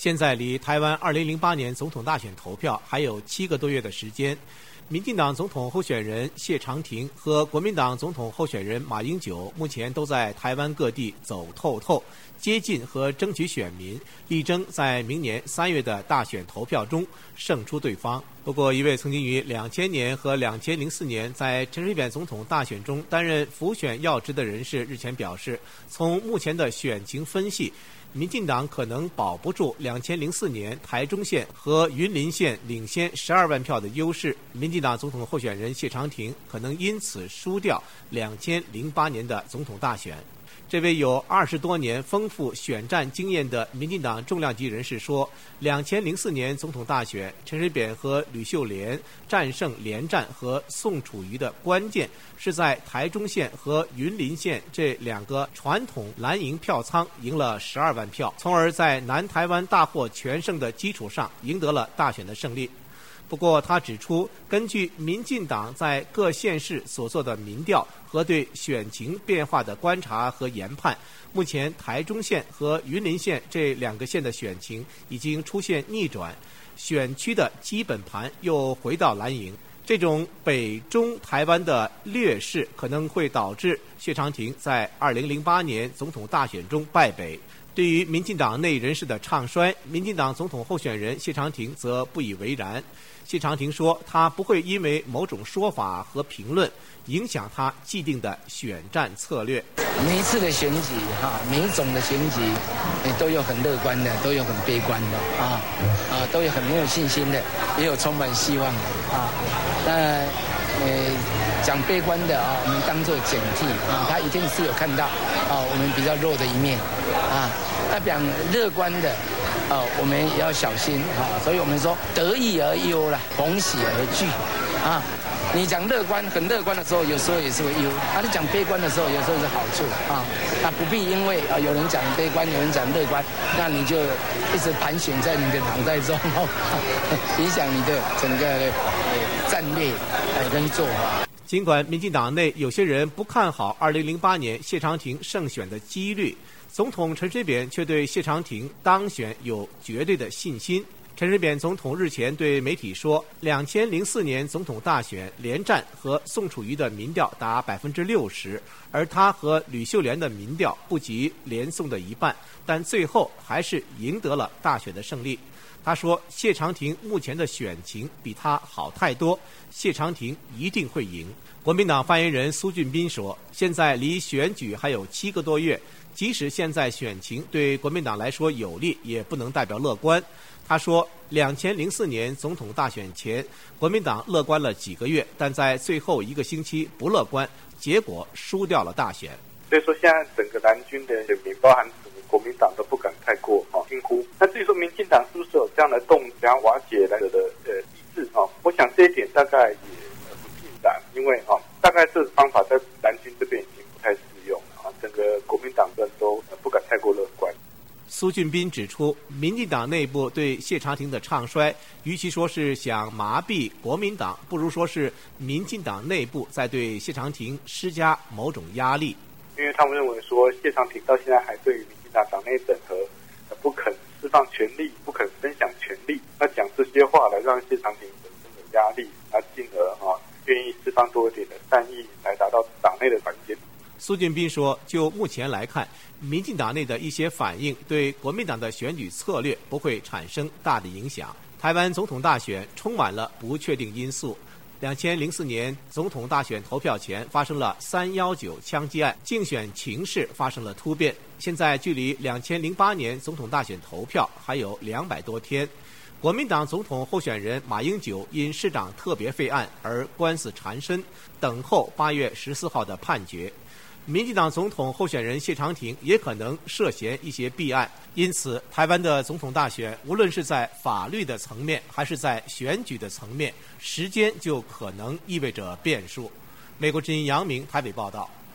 现在离台湾2008年总统大选投票还有7个多月的时间，民进党总统候选人谢长廷和国民党总统候选人马英九目前都在台湾各地走透透，接近和争取选民，力争在明年3月的大选投票中胜出对方。不过，一位曾经于2000年和2004年在陈水扁总统大选中担任辅选要职的人士日前表示，从目前的选情分析，民进党可能保不住2004年台中县和云林县领先12万票的优势，民进党总统候选人谢长廷可能因此输掉2008年的总统大选。这位有20多年丰富选战经验的民进党重量级人士说，2004年总统大选，陈水扁和吕秀莲战胜连战和宋楚瑜的关键是在台中县和云林县这2个传统蓝营票仓赢了12万票，从而在南台湾大获全胜的基础上赢得了大选的胜利。不过他指出，根据民进党在各县市所做的民调和对选情变化的观察和研判，目前台中县和云林县这2个县的选情已经出现逆转，选区的基本盘又回到蓝营。这种北中台湾的劣势可能会导致谢长廷在2008年总统大选中败北。对于民进党内人士的唱衰，民进党总统候选人谢长廷则不以为然。谢长廷说，他不会因为某种说法和评论影响他既定的选战策略。 每一次的选举每一种的选举都有很乐观的，都有很悲观的都有很没有信心的，也有充满希望的那讲悲观的我们当作警惕他一定是有看到我们比较弱的一面那讲乐观的我们也要小心所以我们说得意而忧啦，逢喜而惧你讲乐观很乐观的时候，有时候也是会忧你讲悲观的时候，有时候是好处不必因为有人讲悲观，有人讲乐观，那你就一直盘旋在你的脑袋中影响你的整个战略跟做法。 尽管民进党内有些人不看好2008年谢长廷胜选的几率，总统陈水扁却对谢长廷当选有绝对的信心。陈水扁总统日前对媒体说，2004年总统大选连战和宋楚瑜的民调达60%，而他和吕秀莲的民调不及连宋的一半，但最后还是赢得了大选的胜利。他说，谢长廷目前的选情比他好太多，谢长廷一定会赢。国民党发言人苏俊斌说，现在离选举还有7个多月，即使现在选情对国民党来说有利，也不能代表乐观。他说，2004年总统大选前，国民党乐观了几个月，但在最后1个星期不乐观，结果输掉了大选。 所以说，现在整个蓝军的选民，包含整个国民党都不敢太过轻忽。那至于说民进党是不是有这样的动想瓦解来的意志我想这一点大概也不尽然，因为大概这个方法在蓝军这边已经不太适用了整个国民党人都不敢太过乐观。 苏俊斌指出，民进党内部对谢长廷的唱衰，与其说是想麻痹国民党，不如说是民进党内部在对谢长廷施加某种压力。 因为他们认为说，谢长廷到现在还对于民进党党内整合不肯释放权力，不肯分享权力，那讲这些话来让谢长廷本身有压力，进而愿意释放多一点的善意，来达到党内的团结。 苏俊斌说，就目前来看，民进党内的一些反应对国民党的选举策略不会产生大的影响。台湾总统大选充满了不确定因素。2004年总统大选投票前发生了319枪击案，竞选情势发生了突变。现在距离2008年总统大选投票还有200多天。国民党总统候选人马英九因市长特别费案而官司缠身，等候8月14号的判决。民进党总统候选人谢长廷也可能涉嫌一些弊案，因此台湾的总统大选无论是在法律的层面还是在选举的层面，时间就可能意味着变数。美国之音杨明台北报道。